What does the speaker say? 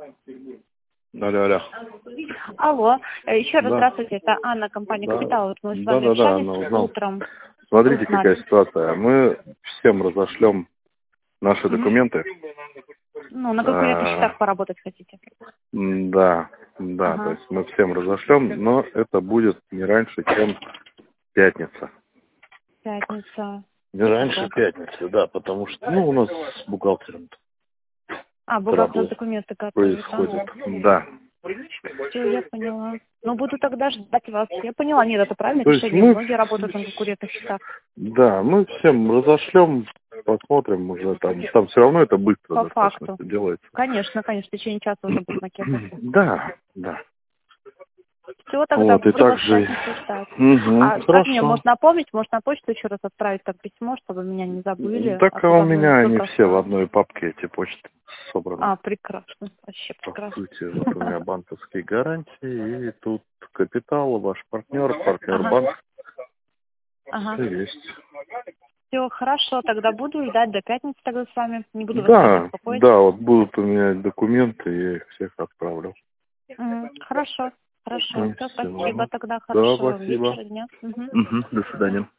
Алло, алло. Алло, еще раз Да. здравствуйте, это Анна, компания Да. «Капитал». Вот мы с вами Да, общались Анна, узнал. утром. Смотрите, Узнали. какая ситуация. Мы всем разошлем наши документы. Ну, на конкурентных счетах поработать хотите? Да, Ага. то есть мы всем разошлем, но это будет не раньше, чем пятница. Пятница. Не раньше пятницы, да, потому что, у нас с бухгалтером Бухгалтер документы готовит, происходит. Да. Все, я поняла. Ну, буду тогда ждать вас. Я поняла, нет, это правильное То есть решение. мы, Многие работают на конкурентных счетах. да, мы всем разошлем, посмотрим уже там все равно это быстро По достаточно факту. всё делается. Конечно, в течение часа уже будет макет. Да, да. Все, тогда Вот, и буду вас также... ждать. Как мне, хорошо. может напомнить, может на почту еще раз отправить так письмо, чтобы меня не забыли. Так то у там меня они столько все в осталось. одной папке, эти почты собраны. Прекрасно. Вообще По прекрасно. сути, вот у меня банковские гарантии, и тут капитал, ваш партнер банк. Ага. Все есть. Все, хорошо, тогда буду ждать до пятницы тогда с вами. Не буду вас Да, беспокоить. вот будут у меня документы, я их всех отправлю. Хорошо. Все, Всё. спасибо тогда. Да, Хорошего спасибо. вечера, дня. До свидания.